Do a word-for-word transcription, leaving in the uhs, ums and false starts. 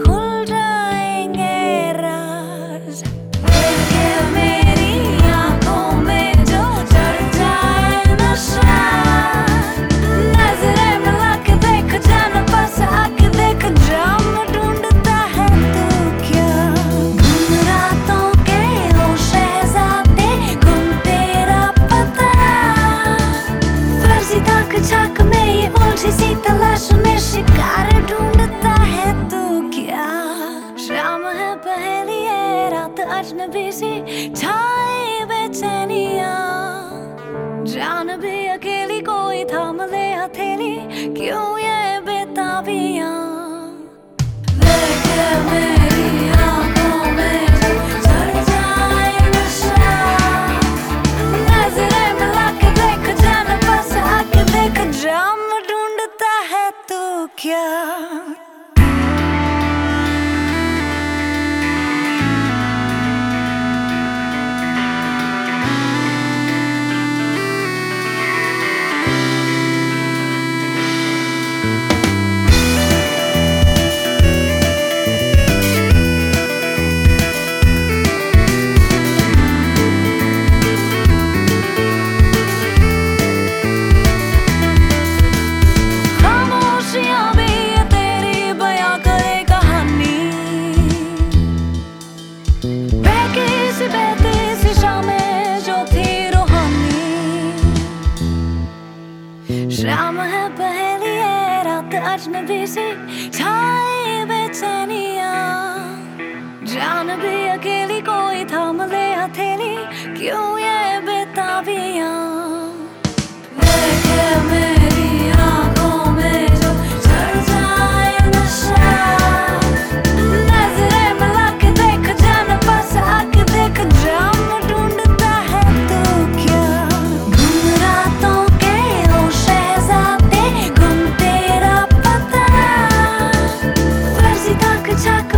खुल जाएंगे राज। देखे मेरी आंखों में जो चढ़ जाए नशा, नजरें मिला के देख, जान पास आके देख, जाम ढूंढता है तू क्या। गुम रातों के ओ शहजादे, गुम तेरा पता, फर्जी ताक झाक में ये उलझी सी तलाश में शिकार ढूंढता है तू क्या। शाम है पहली है रात अजनबी सी छाए बेचैनियां, जान भी अकेली कोई थाम ले हथेली, क्यों ये बेताबियां। देखे मेरी आंखों में जो चढ़ जाए नशा, नजरें मिला के देख, जान पास आके देख, जाम ढूंढता है तू क्या। खामोशियां भी ये तेरी बयां करे कहानी, बहकी सी बहती सी शामें जो थी रूहानी। शाम है पहली है रात अजनबी सी छाए बेचैनियां, जान भी अकेली कोई थाम ले हथेली, क्यों ये बेताबियां। देखे मेरी आंखों में जो चढ़ जाए नशा, नजरें मिला के देख, जान पास आके देख, जाम ढूंढता है तू क्या। गुम रातों के ओ शहजादे, गुम तेरा पता, फर्जी ताक झाक